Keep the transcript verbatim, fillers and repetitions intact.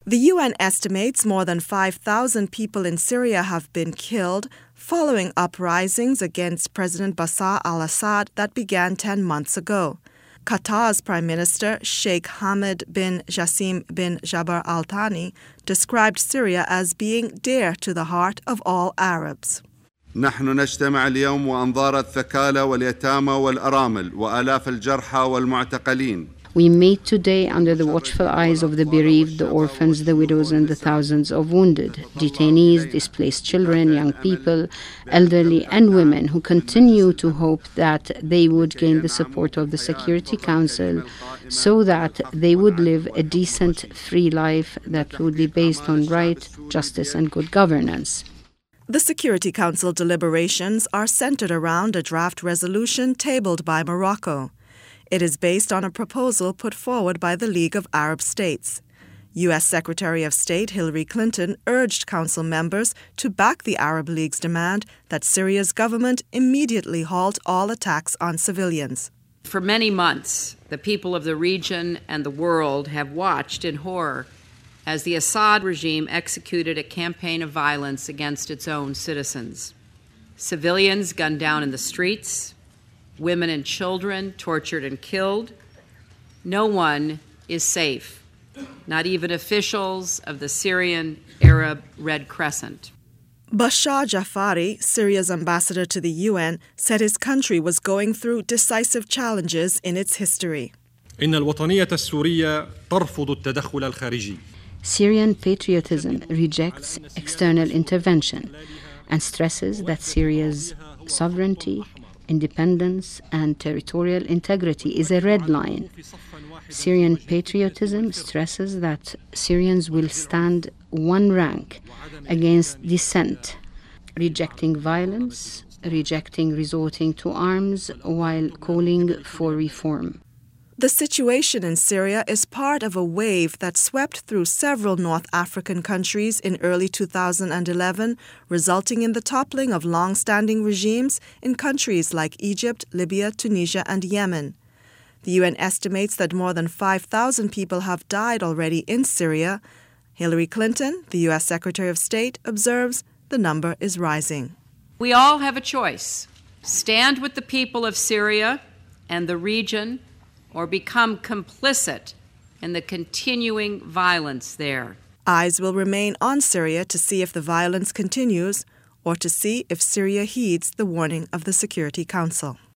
The U N estimates more than five thousand people in Syria have been killed following uprisings against President Bashar al-Assad that began ten months ago. Qatar's Prime Minister Sheikh Hamad bin Jassim bin Jaber Al Thani described Syria as being dear to the heart of all Arabs. نحن نجتمع اليوم وأنظار الثكالى واليتامى والأرامل وآلاف الجرحى والمعتقلين. We meet today under the watchful eyes of the bereaved, the orphans, the widows, and the thousands of wounded, detainees, displaced children, young people, elderly, and women who continue to hope that they would gain the support of the Security Council so that they would live a decent, free life that would be based on right, justice, and good governance. The Security Council deliberations are centered around a draft resolution tabled by Morocco. It is based on a proposal put forward by the League of Arab States. U S Secretary of State Hillary Clinton urged Council members to back the Arab League's demand that Syria's government immediately halt all attacks on civilians. For many months, the people of the region and the world have watched in horror as the Assad regime executed a campaign of violence against its own citizens. Civilians gunned down in the streets, women and children tortured and killed. No one is safe, not even officials of the Syrian Arab Red Crescent. Bashar Jafari, Syria's ambassador to the U N, said his country was going through decisive challenges in its history. إن الوطنية السورية ترفض التدخل الخارجي. Syrian patriotism rejects external intervention and stresses that Syria's sovereignty, independence, and territorial integrity is a red line. Syrian patriotism stresses that Syrians will stand one rank against dissent, rejecting violence, rejecting resorting to arms, while calling for reform. The situation in Syria is part of a wave that swept through several North African countries in early two thousand eleven, resulting in the toppling of long-standing regimes in countries like Egypt, Libya, Tunisia, and Yemen. The U N estimates that more than five thousand people have died already in Syria. Hillary Clinton, the U S Secretary of State, observes the number is rising. We all have a choice: stand with the people of Syria and the region, or become complicit in the continuing violence there. Eyes will remain on Syria to see if the violence continues or to see if Syria heeds the warning of the Security Council.